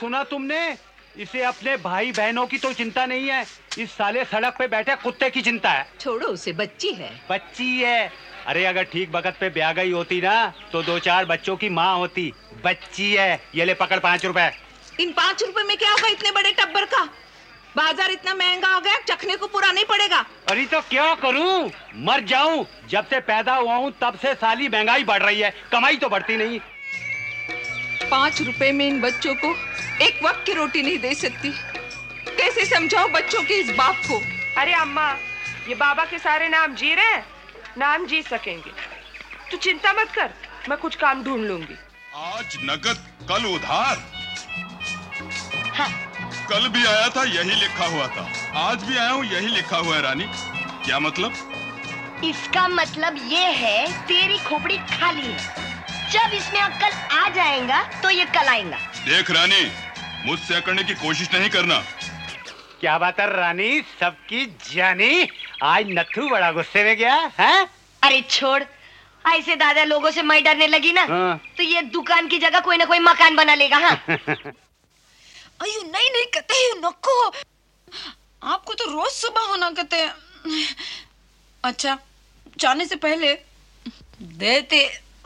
सुना तुमने? इसे अपने भाई बहनों की तो चिंता नहीं है, इस साले सड़क पे बैठे कुत्ते की चिंता है। छोड़ो उसे, बच्ची है। बच्ची है? अरे अगर ठीक वक्त पे ब्याह गई होती ना तो 2-4 बच्चों की माँ होती। बच्ची है। ये ले पकड़ 5 रुपए। इन 5 रुपए में क्या होगा इतने बड़े टब्बर का? बाजार इतना महंगा हो गया, चखने को पूरा नहीं पड़ेगा। अरे तो क्या करूं? मर जाऊं? जब से पैदा हुआ हूं तब से साली महंगाई बढ़ रही है, कमाई तो बढ़ती नहीं। 5 रुपए में इन बच्चों को एक वक्त की रोटी नहीं दे सकती। कैसे समझाओ बच्चों के इस बाप को? अरे अम्मा, ये बाबा के सारे नाम जी रहे हैं, नाम जी सकेंगे। तू चिंता मत कर, मैं कुछ काम ढूंढ लूंगी। आज नगद कल उधार। हाँ। कल भी आया था यही लिखा हुआ था, आज भी आया हूँ यही लिखा हुआ है। रानी क्या मतलब? इसका मतलब ये है तेरी खोपड़ी खाली है। जब इसमें अक्ल आ जाएगा तो ये कल आएगा। देख रानी, मुझसे अकड़ने की कोशिश नहीं करना। क्या बात है रानी, सबकी जानी? आज नथु बड़ा गुस्से में गया है? अरे छोड़, ऐसे दादा लोगों से मैं डरने लगी ना तो ये दुकान की जगह कोई ना कोई मकान बना लेगा। हाँ। अयो नहीं कहते नको, आपको तो रोज सुबह होना कहते हैं। अच्छा, जाने से पहले देते।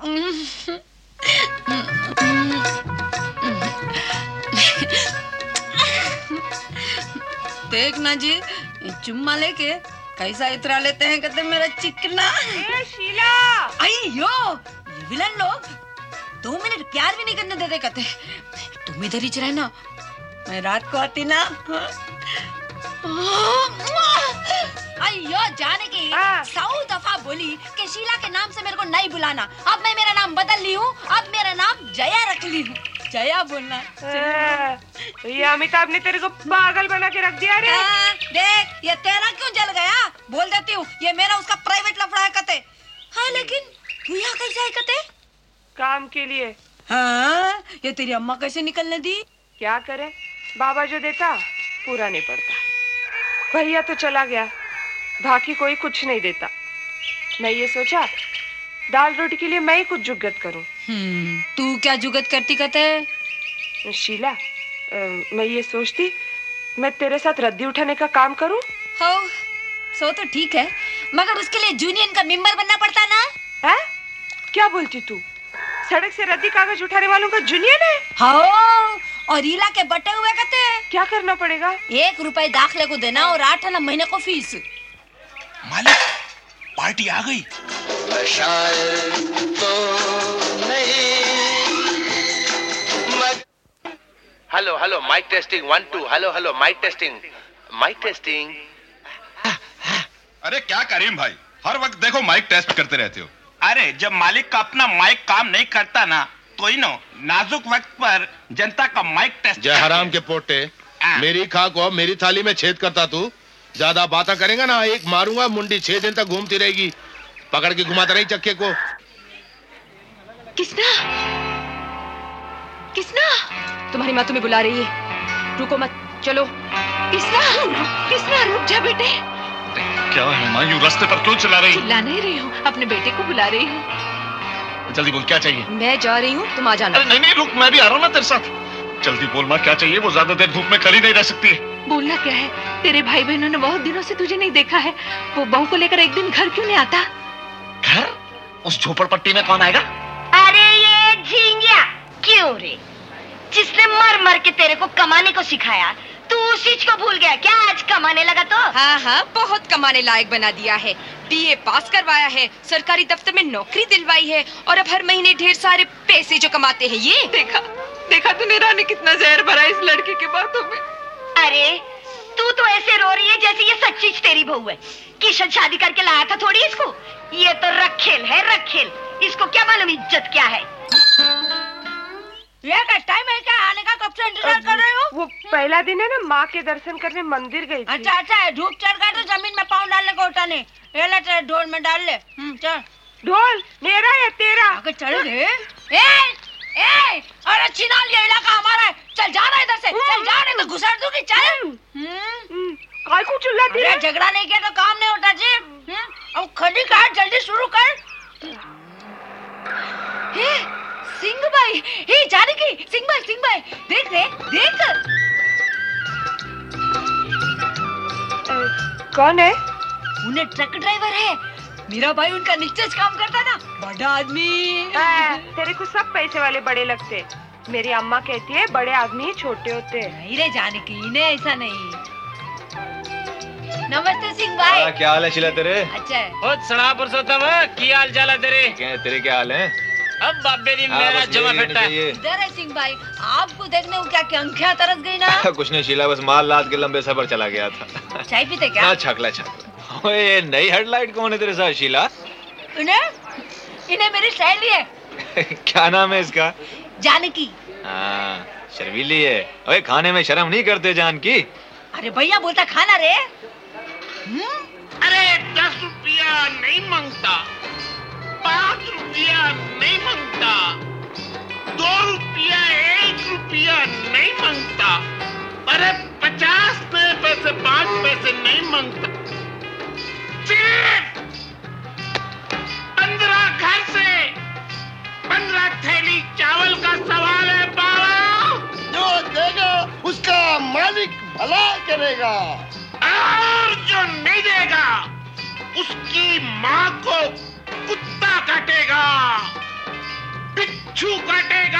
देखना जी, चुम्मा लेके कैसा इतरा लेते हैं, कहते मेरा चिकना। ए शीला! अयो, ये विलन लोग 2 मिनट प्यार भी नहीं करने देते, कहते तुम इधर ही रहना, मैं रात को आती ना। अयो जाने की 100 दफा बोली कि शीला के नाम से मेरे को नहीं बुलाना। अब मैं मेरा नाम बदल ली हूँ, अब मेरा नाम जया रख ली हूँ। जया बोलना। ये अमिताभ ने तेरे को पागल बना के रख दिया रे। देख, ये तेरा क्यों जल गया? बोल देती हूँ, ये मेरा उसका प्राइवेट लफड़ा है कहते। हाँ लेकिन तू यहाँ कैसे है कहते? काम के लिए। हाँ, ये तेरी अम्मा कैसे निकलने दी? क्या करे, बाबा जो देता पूरा नहीं पड़ता। भैया तो चला गया, बाकी कोई कुछ नहीं देता। मैं ये सोचा दाल रोटी के लिए मैं ही कुछ जुगत करूं। तू क्या जुगत करती कहते? शीला, मैं ये सोचती मैं तेरे साथ रद्दी उठाने का काम करूं। हो, सो तो ठीक है, मगर उसके लिए यूनियन का मेंबर बनना पड़ता ना। है? क्या बोलती तू? सड़क से रद्दी कागज उठाने वालों का यूनियन है? हाँ, और रीला के बटे हुए कहते हैं। क्या करना पड़ेगा? 1 रुपए दाखले को देना और 8 आना महीने को फीस। मालिक, पार्टी आ गई। तो hello hello mic testing 1 2। Hello mic testing. अरे क्या करीम भाई, हर वक्त देखो माइक टेस्ट करते रहते हो। अरे जब मालिक का अपना माइक काम नहीं करता ना तो नाजुक वक्त पर जनता का माइक टेस्ट। जय हराम के पोटे, मेरी खा को मेरी थाली में छेद करता तू। ज्यादा बातें करेगा ना, एक मारूंगा मुंडी 6 दिन तक घूमती रहेगी। पकड़ के घुमाता रही चक्के को। किसना? तुम्हारी माँ तुम्हें बुला रही है, रुको मत, चलो। किसना रुक जा बेटे। क्या है माँ, यूं रास्ते पर क्यों चला रही? चिल्ला नहीं रही हूँ, अपने बेटे को बुला रही हूँ। जल्दी बोल, क्या चाहिए? मैं जा रही हूँ, तुम आ जाना। नहीं रुक, मैं भी आ रहा हूँ ना तेरे साथ। जल्दी बोल माँ, क्या चाहिए? वो ज्यादा देर धूप में खड़ी नहीं रह सकती है। बोलना क्या है, तेरे भाई बहनों ने बहुत दिनों से तुझे नहीं देखा है। वो बहू को लेकर एक दिन घर क्यों नहीं आता? घर? उस झोपड़पट्टी में कौन आएगा? अरे ये झिंगिया, क्यों रे? जिसने मर के तेरे को कमाने को सिखाया, तू उस चीज को भूल गया क्या? आज कमाने लगा तो? हाँ, बहुत कमाने लायक बना दिया है। बीए पास करवाया है, सरकारी दफ्तर में नौकरी दिलवाई है, और अब हर महीने ढेर सारे पैसे जो कमाते हैं। ये देखा तूने रानी, कितना जहर भरा इस लड़के के बातों में। अरे तू तो ऐसे रो रही है जैसे ये सच्ची तेरी बहू है। किशन शादी करके लाया था थोड़ी इसको। ये तो रखेल है, रखेल। इसको क्या मालूम इज्जत क्या है। ये क्या टाइम है क्या आने का? कब से इंतजार कर रहे हो? वो पहला दिन है ना, माँ के दर्शन करने मंदिर गई थी। अच्छा, धूप चढ़ गया तो जमीन में पाँव डालने को उठाने। ये ले तेरे ढोल में डाल ले। चल। ढोल मेरा या तेरा? आगे चल रे। अरे छिना लिया, इलाका हमारा है। चल जाना इधर से, चल जाने तो घुसा दूंगी। चल। काय को चिल्लाती है? झगड़ा नहीं किया तो काम नहीं होता जी। अब खड़ी काट, जल्दी शुरू कर। सिंह भाई भाई, हे जानकी, सिंह भाई, देख रे, देख। कौन है? उन्हें ट्रक ड्राइवर है। मेरा भाई उनका निश्चय काम करता ना, बड़ा आदमी। तेरे को सब पैसे वाले बड़े लगते। मेरी अम्मा कहती है बड़े आदमी छोटे होते। नहीं रे जानकी, इन्हें ऐसा नहीं। नमस्ते सिंह भाई। क्या हाल है शीला तेरे? अच्छा है। ओ सड़ा पुरुषोत्तम, क्या हाल चाल है तेरे? तेरे क्या हाल है? अब बाबे दी मेरा जमा फिरता है। इधर है सिंह भाई, आपको देखने को क्या आंखें तरस गई ना? कुछ नहीं शीला, बस माल लाद के लंबे सफर चला गया था। चाय पीते क्या? ना छकला। ओए नई हेडलाइट कौन है तेरे साथ शीला? इन्हें मेरी सहेली है। क्या नाम है इसका? जानकी। हाँ, शर्मीली है। ओए खाने में शर्म नहीं करते जानकी? अरे भैया बोलता खाना रे। अरे 10 रुपया नहीं मांगता, 5 रुपया नहीं मांगता, 2 रुपया 1 रुपया नहीं मांगता, अरे 50 पैसे 5 पैसे नहीं मांगता, सिर्फ 15 घर से 15 थैली चावल का सवाल है बाबा। जो देगा उसका मालिक भला करेगा, और जो नहीं देगा उसकी माँ को कुत्ता काटेगा, बिच्छू काटेगा,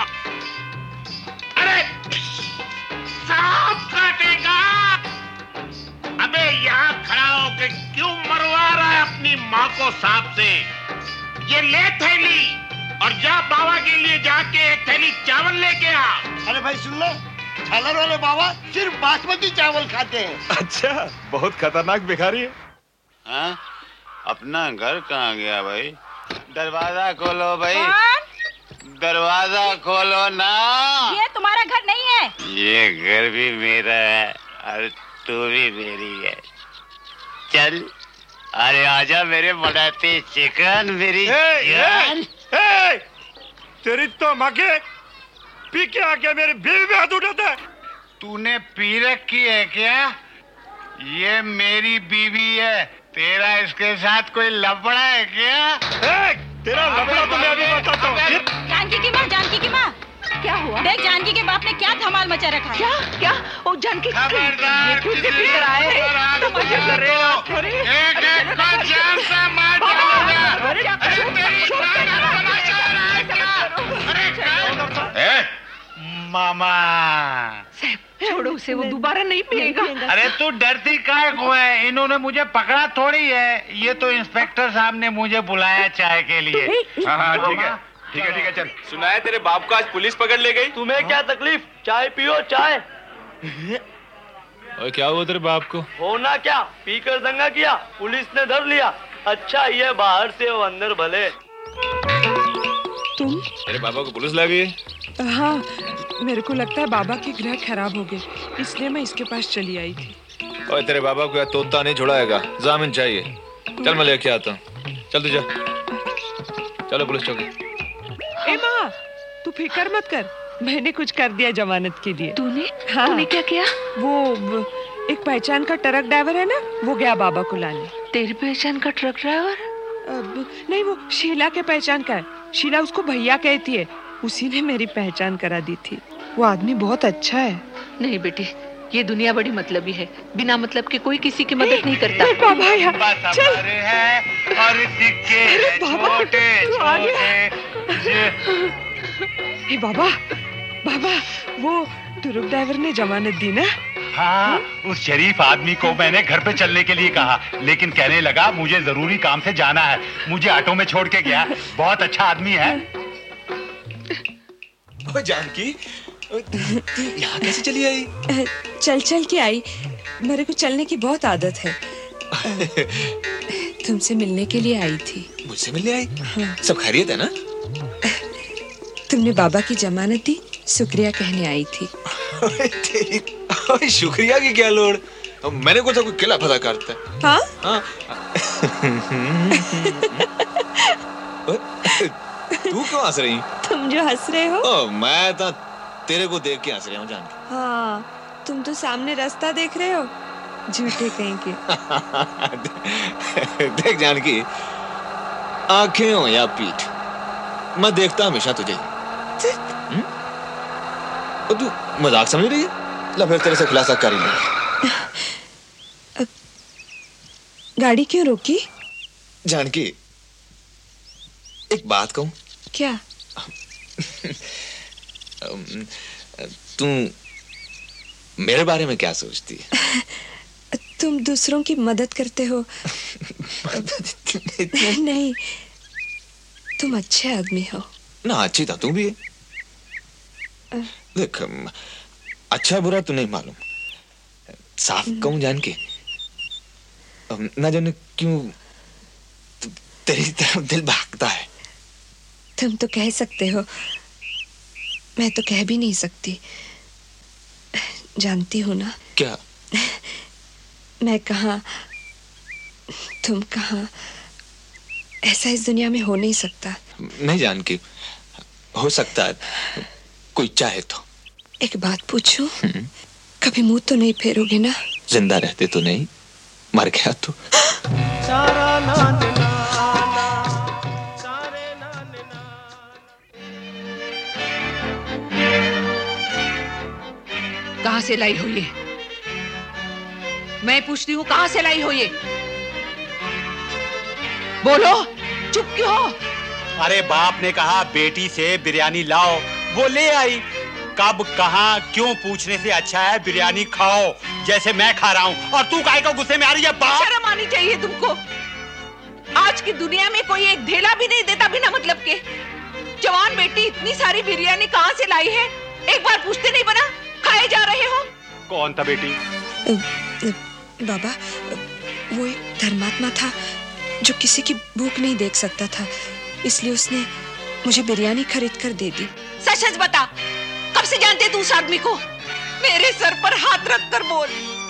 अरे सांप काटेगा। अबे यहाँ खड़ा होके क्यों मरवा रहा है अपनी माँ को सांप से? ये ले थैली और जा बाबा के लिए जाके 1 थैली चावल लेके आ। अरे भाई सुन लो, झालर वाले बाबा सिर्फ बासमती चावल खाते हैं। अच्छा, बहुत खतरनाक भिखारी है। हाँ? अपना घर कहाँ गया भाई? दरवाजा खोलो भाई। दरवाजा खोलो ना। ये तुम्हारा घर नहीं है। ये घर भी मेरा है और तू भी मेरी है। चल, अरे आजा मेरे मनाते चिकन, मेरी जान। तेरी तो माँ के पी के आके मेरी बीवी पे हाथ उठाता है। तूने पी रखी है क्या? ये मेरी बीवी है, तेरा इसके साथ कोई लफड़ा है क्या? तेरा लफड़ा तो मैं अभी बताता हूँ। जानकी की माँ, क्या हुआ? देख जानकी के बाप ने क्या धमाल मचा रखा है। क्या? ओ जानकी खबरदार, किसी पर आए तो मजा कर रहे हो। एक को जान से मार डालूंगा। अरे तेरी मामा छोड़ो उसे, वो दोबारा नहीं पिएगा। अरे तू डरती काहे को है? इन्होंने मुझे पकड़ा थोड़ी है, ये तो इंस्पेक्टर साहब ने मुझे बुलाया चाय के लिए। हाँ ठीक है चल। सुना है तेरे बाप को आज पुलिस पकड़ ले गई? तुम्हें क्या तकलीफ? चाय पियो चाय। और क्या हुआ तेरे बाप को? होना क्या, पीकर दंगा किया, पुलिस ने धर लिया। अच्छा ये बाहर से वो अंदर भले। तुम? तेरे बाबा को पुलिस लग गई? हाँ, मेरे को लगता है बाबा के ग्रह खराब हो गए, इसलिए मैं इसके पास चली आई थी। और तेरे बाबा को तोता नहीं छुड़ाएगा, जामिन चाहिए। चल मैं लेके आता हूँ। चल तू जा। चलो पुलिस चौकी। ए माँ, तू फिक्र मत कर, मैंने कुछ कर दिया जमानत के लिए। तूने? हाँ। तूने क्या किया? वो एक पहचान का ट्रक ड्राइवर है ना, वो गया बाबा को लाने। तेरी पहचान का ट्रक ड्राइवर? अब नहीं, वो शीला के पहचान का है। शीला उसको भैया कहती है, उसी ने मेरी पहचान करा दी थी। वो आदमी बहुत अच्छा है। नहीं बेटी, ये दुनिया बड़ी मतलबी है, बिना मतलब के कोई किसी की मदद नहीं करता। बाबा यार, चल। है और सिक्के छोटे छोटे। हे बाबा, वो ट्रक ड्राइवर ने जमानत दी ना? हाँ, उस शरीफ आदमी को मैंने घर पे चलने के लिए कहा, लेकिन कहने लगा मुझे जरूरी काम से जाना है, मुझे ऑटो में छोड़ के गया। बहुत अच्छा आदमी है। ओ जानकी, यहाँ कैसे चली आई? चल के आई, मेरे को चलने की बहुत आदत है। तुमसे मिलने के लिए आई थी। मुझसे मिलने आई? हाँ। सब खैरियत है ना? तुमने बाबा की जमानत दी, शुक्रिया कहने आई थी। तेरी शुक्रिया की क्या लोड़? मैंने कुछ कोई किला पता करता है। हाँ? तू क्यों हंस रही? तुम जो हंस रहे हो? मैं तो तेरे को देख के हंस रहा हूँ जानकी। हाँ, तुम तो सामने रास्ता देख रहे हो, झूठे कहीं के। देख जानकी, आंखें हो या पीठ, मैं देखता हमेशा तुझे। और तू मजाक समझ रही है? ला फिर तेरे से खुलासा कर ही ले। गाड़ी क्यों रोकी? जानकी, एक बात कहूं? क्या? तू मेरे बारे में क्या सोचती है? तुम दूसरों की मदद करते हो। नहीं, तुम अच्छे आदमी हो ना। अच्छी था तू भी है। देख, अच्छा बुरा तो नहीं मालूम, साफ कहूं जानकी, ना जाने क्यों तेरी तरफ दिल भागता है। तुम तो कह सकते हो, मैं तो कह भी नहीं सकती। जानती हो ना? क्या? मैं कहाँ, तुम कहाँ, ऐसा इस दुनिया में हो नहीं सकता। नहीं जानकी, हो सकता है, कोई चाहे तो। एक बात पूछूं? कभी मुंह तो नहीं फेरोगे ना? जिंदा रहते तो नहीं, मर गया तो। कहाँ से लाई हो ये? मैं पूछती हूँ, कहाँ से लाई हो ये? बोलो, चुप क्यों हो? अरे बाप ने कहा बेटी से बिरयानी लाओ, वो ले आई। कब कहाँ क्यों पूछने से अच्छा है बिरयानी खाओ जैसे मैं खा रहा हूँ। और तू काहे को गुस्से में आ रही है? बाप, शर्म आनी चाहिए तुमको। आज की दुनिया में कोई एक ढेला भी नहीं देता बिना मतलब के। जवान बेटी इतनी सारी बिरयानी कहाँ से लाई है? एक बार पूछते नहीं बना, खाए जा रहे हो। कौन था बेटी? बाबा, वो एक धर्मात्मा था जो किसी की भूख नहीं देख सकता था, इसलिए उसने मुझे बिरयानी खरीद कर दे दी। सच सच बता, कब से जानते तू उस आदमी को? मेरे सर पर हाथ रख कर बोल।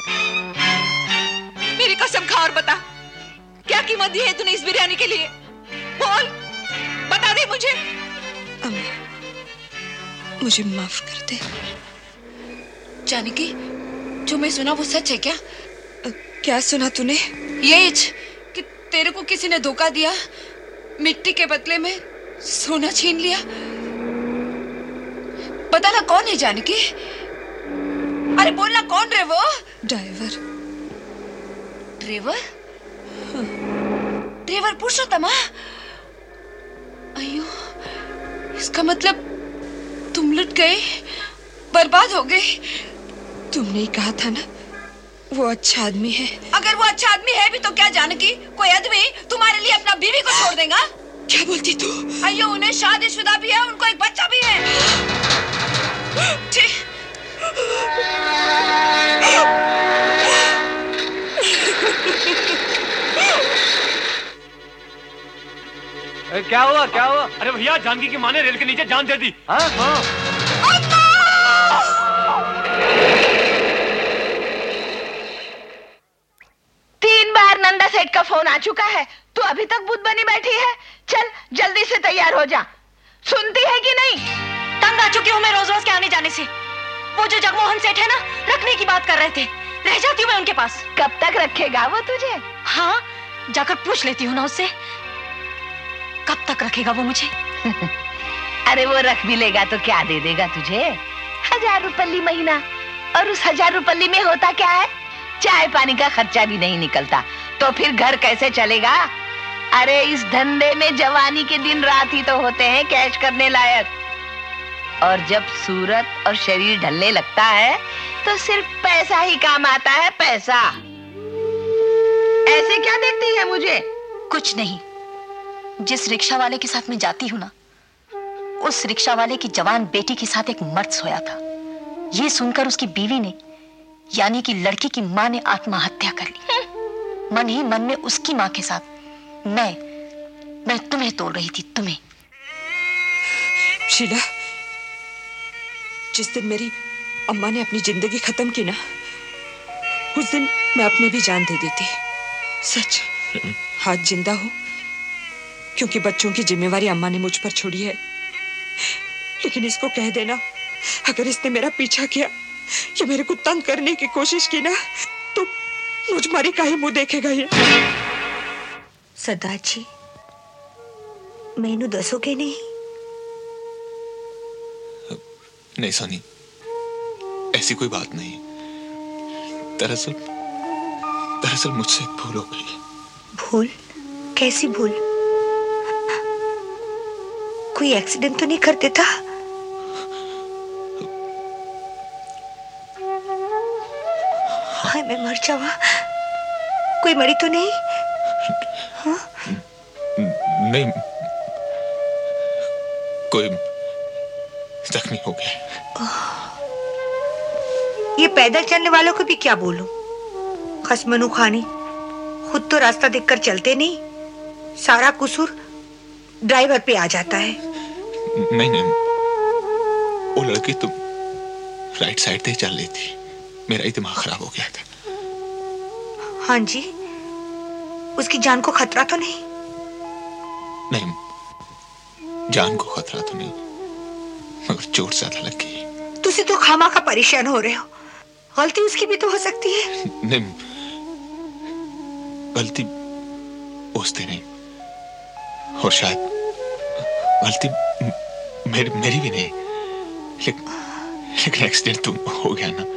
मेरी कसम खा और बता, क्या कीमत दी है तूने इस बिरयानी के लिए? बोल, बता दे मुझे। अम्मा, मुझे माफ कर दे। जानकी, जो मैं सुना वो सच है क्या? क्या सुना तूने? ये कि तेरे को किसी ने धोखा दिया, मिट्टी के बदले में सोना छीन लिया। पता ना कौन है जानकी? अरे बोलना, कौन रे वो? ड्राइवर। ड्राइवर? ड्राइवर पुरुषोत्तम? अयो, इसका मतलब तुम लुट गए, बर्बाद हो गए। तुमने ही कहा था ना वो अच्छा आदमी है। अगर वो अच्छा आदमी है भी तो क्या जानकी, कोई आदमी तुम्हारे लिए अपना बीवी को छोड़ देगा? क्या बोलती तू? अयो, उन्हें शादीशुदा भी है, उनको एक बच्चा भी है। क्या हुआ, क्या हुआ? अरे भैया, जानकी की माँ ने रेल के नीचे जान दे दी। हाँ हाँ। 3 बार नंदा सेठ का फोन आ चुका है, तू अभी तक बुद्ध बनी बैठी है। चल जल्दी से तैयार हो जा। सुनती है कि नहीं? तंग आ चुकी हूँ मैं रोज रोज के आने जाने से। वो जो जगमोहन सेठ है ना, रखने की बात कर रहे थे, रह जाती हूँ मैं उनके पास। कब तक रखेगा वो तुझे? हाँ, जाकर पूछ लेती हूँ ना उससे, कब तक रखेगा वो मुझे। अरे वो रख भी लेगा तो क्या दे देगा तुझे? 1000 रुपये महीना। और उस 1000 रुपये में होता क्या है? चाय पानी का खर्चा भी नहीं निकलता, तो फिर घर कैसे चलेगा? अरे इस धंधे में जवानी के दिन रात ही तो होते हैं कैश करने लायक। और जब सूरत और शरीर ढलने लगता है तो सिर्फ पैसा ही काम आता है, पैसा। ऐसे क्या देखती है मुझे? कुछ नहीं। जिस रिक्शा वाले के साथ मैं जाती हूँ ना, उस रिक्शा वाले की जवान बेटी के साथ एक मर्द सोया था। ये सुनकर उसकी बीवी ने, यानी कि लड़की की माँ ने आत्महत्या कर ली। मन ही मन में उसकी माँ के साथ मैं तुम्हें तोड़ रही थी, तुम्हें। शीला, जिस दिन मेरी अम्मा ने अपनी जिंदगी खत्म की ना, उस दिन मैं अपने भी जान दे देती। सच, आज जिंदा हूं क्योंकि बच्चों की जिम्मेवारी अम्मा ने मुझ पर छोड़ी है। लेकिन इसको कह देना, अगर इसने मेरा पीछा किया या मेरे को तंग करने की कोशिश की ना, तो मुझ मारी काहे मुंह देखेगा ये। सरदार जी, मैनू दसोगे नहीं नहीं सोनी, ऐसी कोई बात नहीं। दरअसल मुझसे एक भूल हो गई। भूल? कैसी भूल? कोई एक्सीडेंट तो नहीं कर देता? हाय मैं मर जाऊं। कोई मरी तो नहीं? हाँ? नहीं, कोई जख्मी हो गया। ये पैदल चलने वालों को भी क्या बोलूं? खसमनू खानी, खुद तो रास्ता देखकर चलते नहीं, सारा कसूर ड्राइवर पे आ जाता है। नहीं, वो लड़की तो राइट साइड से चल रही थी, मेरा ही दिमाग खराब हो गया था। हाँ जी, उसकी जान को खतरा तो नहीं? नहीं, जान को खतरा तो नहीं, मगर चोट ज्यादा लग गई। तुसी तो खामा का परेशान हो रहे हो, गलती उसकी भी तो हो सकती है। नहीं, गलती उससे नहीं, और शायद गलती मेरी भी नहीं, लेकिन एक्सीडेंट तो हो गया ना।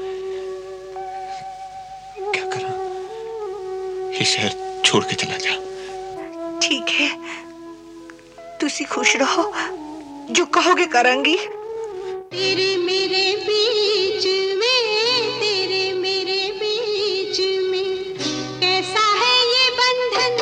क्या करा, ये शहर छोड़ के चला जा। ठीक है, तुसी खुश रहो, जो कहोगे करूंगी। तेरे मेरे बीच में, तेरे मेरे बीच में कैसा है ये बंधन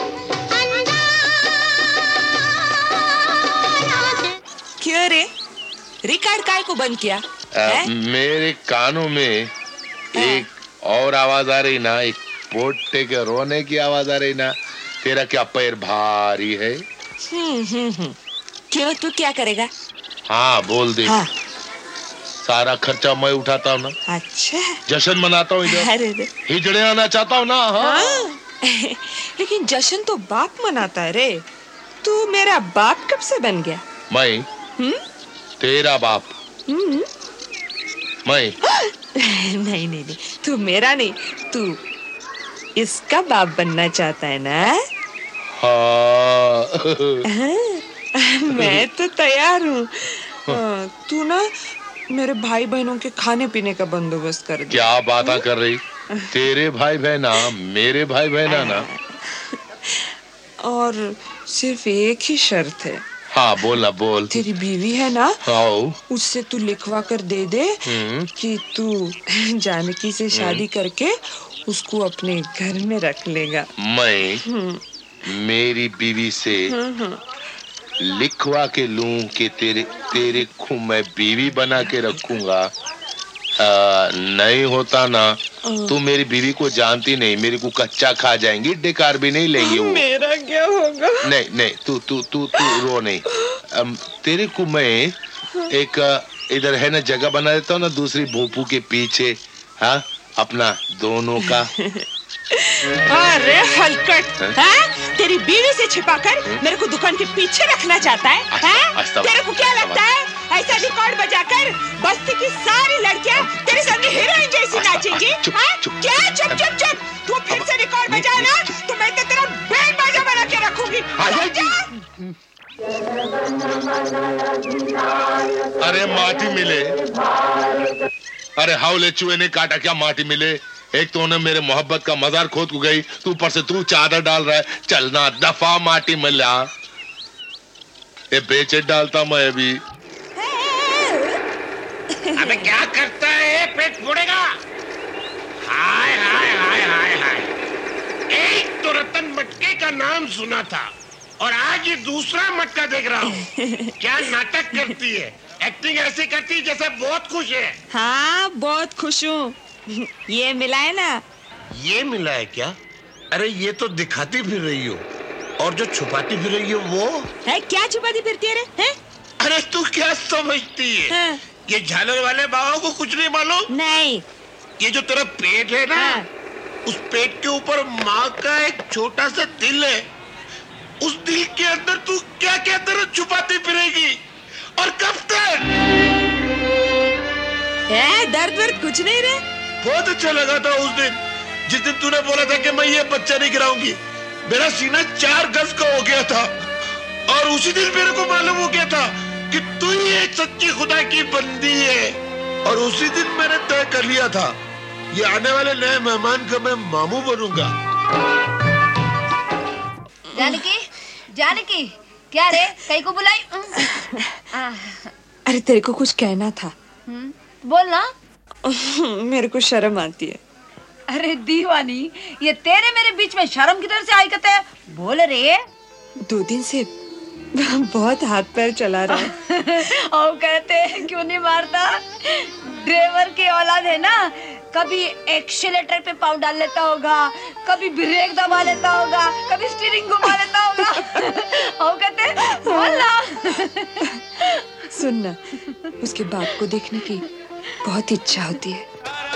क्यों रे, रिकॉर्ड काय को बंद किया? मेरे कानों में एक और आवाज आ रही ना, एक पोटे के रोने की आवाज आ रही ना। तेरा क्या पैर भारी है? क्यों, तू क्या करेगा? हाँ बोल दे। हाँ। सारा खर्चा मैं उठाता हूँ ना। अच्छा, जश्न मनाता हूँ इधर, अरे हिजड़े आना चाहता हूँ ना। हाँ। लेकिन जश्न तो बाप मनाता है रे, तू मेरा बाप कब से बन गया? मैं तेरा बाप? मैं नहीं, तू मेरा नहीं, तू इसका बाप बनना चाहता है ना? हाँ। मैं तो तैयार हूँ। तू ना मेरे भाई बहनों के खाने पीने का बंदोबस्त कर दे। क्या बातें कर रही? तेरे भाई बहना मेरे भाई बहना ना। और सिर्फ एक ही शर्त है। हाँ बोल। तेरी बीवी है ना, हाँ, उससे तू लिखवा कर दे दे कि तू जानकी से शादी करके उसको अपने घर में रख लेगा। मैं मेरी बीवी से लिखवा के लूं कि तेरे को मैं बीवी बना के रखूंगा? नहीं होता ना। तू मेरी बीवी को जानती नहीं, मेरे को कच्चा खा जाएंगी, डेकार भी नहीं लेंगे वो। मेरा क्या होगा? नहीं, तू रो नहीं। तेरे को मैं एक इधर है ना जगह बना देता हूँ ना, दूसरी भोपू के पीछे। हाँ, अपना दोनों का। अरे हलकट, हाँ? तेरी बीवी से छिपाकर मेरे को दुकान के पीछे रखना चाहता है? हाँ? तेरे को क्या लगता है ऐसा रिकॉर्ड बजाकर बस्ती की सारी लड़कियां तेरे सामने हीरोइन जैसी नाचेंगी? हाँ? क्या? चुप। तू फिर से रिकॉर्ड बजाए ना तो मैं तो तेरा बैंड बाजा बना के रखूंगी। अरे माटी मिले, अरे हाउले चूहे ने काटा क्या माटी मिले? एक तो उन्हें मेरे मोहब्बत का मजार खोद को गई, तू ऊपर से तू चादर डाल रहा है। चलना दफा माटी मिला, ये बेचे डालता मैं अभी। अबे क्या करता है, पेट फोड़ेगा। हाय हाय हाय हाय हाय, एक तो रतन मटके का नाम सुना था और आज ये दूसरा मटका देख रहा हूँ। क्या नाटक करती है, एक्टिंग ऐसी करती है जैसे बहुत खुश है। हाँ बहुत खुश हूँ। ये मिला है ना? ये मिला है क्या? अरे ये तो दिखाती फिर रही हो, और जो छुपाती फिर रही हो वो है क्या? छुपाती फिरती है रे? अरे तू क्या समझती है? हाँ। ये झालर वाले बाबा को कुछ नहीं मालूम? नहीं। ये जो तेरा पेट है ना, उस पेट के ऊपर माँ का एक छोटा सा दिल है। उस दिल के अंदर तू क्या क्या तरह छुपाती फिरेगी और कब तक? दर्द वर्द कुछ नहीं रे। बहुत अच्छा लगा था उस दिन, जिस दिन तूने बोला था कि मैं ये बच्चा नहीं गिराऊंगी। मेरा सीना 4 गज का हो गया था और उसी दिन मेरे को मालूम हो गया था कि तू ही एक सच्ची खुदा की बंदी है। और उसी दिन मैंने तय कर लिया था ये आने वाले नए मेहमान का मैं मामू बनूंगा। जानकी, जानकी, क्या रे, कहीं को बुलाई? अरे तेरे को कुछ कहना था। बोल ना। मेरे को शर्म आती है। अरे दीवानी, ये तेरे मेरे बीच में शर्म किधर से आई कहते है? बोल रे। 2 दिन से बहुत हाथ पैर चला रहा है। और कहते हैं क्यों नहीं मारता? ड्राइवर की औलाद है ना, कभी एक्सीलेटर पे पाँव डाल लेता होगा, कभी ब्रेक दबा लेता होगा, कभी स्टीयरिंग घुमा लेता होगा। और कहते हैं बोल ना। सुन ना, उसके बाप को देखने की बहुत इच्छा होती है।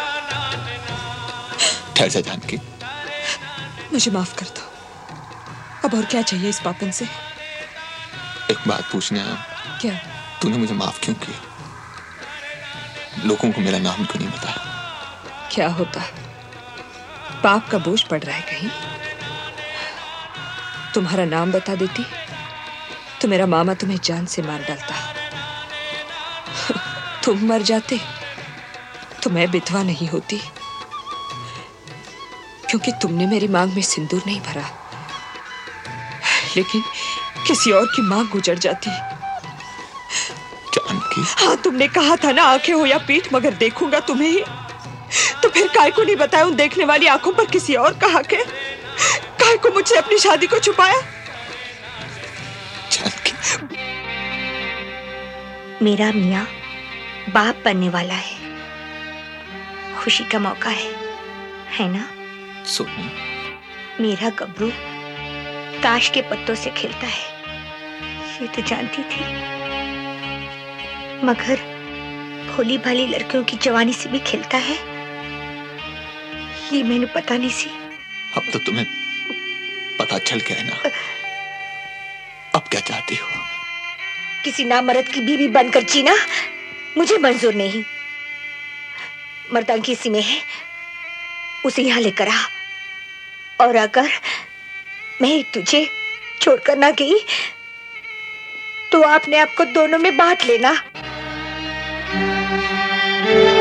ठहर जा जानकी, मुझे माफ कर दो। अब और क्या चाहिए इस पापन से? एक बात पूछने आया। क्या? तूने मुझे माफ क्यों किया? लोगों को मेरा नाम क्यों नहीं बताया? क्या होता, पाप का बोझ पड़ रहा है कहीं? तुम्हारा नाम बता देती तो मेरा मामा तुम्हें जान से मार डालता। तुम मर जाते तो मैं विधवा नहीं होती, क्योंकि तुमने मेरी मांग में सिंदूर नहीं भरा, लेकिन किसी और की मांग गुजर जाती। जानकी, हाँ, तुमने कहा था ना, आंखें हो या पीठ मगर देखूंगा तुम्हें ही। तो फिर काय को नहीं बताया उन देखने वाली आंखों पर किसी और कहा के? काय को मुझसे अपनी शादी को छुपाया? मेरा मियाँ बाप बनने वाला है, खुशी का मौका है ना? सोनी, मेरा गबरू ताश के पत्तों से खेलता है, ये तो जानती थी, मगर भोली भाली लड़कियों की जवानी से भी खेलता है, ये मैंने पता नहीं सी। अब तो तुम्हें पता चल गया ना, अब क्या चाहती हो? किसी नामर्द की बीवी बनकर जीना मुझे मंजूर नहीं। मर्दांगी सी में है, उसे यहाँ लेकर आ, और अगर मैं तुझे छोड़कर ना गई तो आपने आपको दोनों में बांट लेना।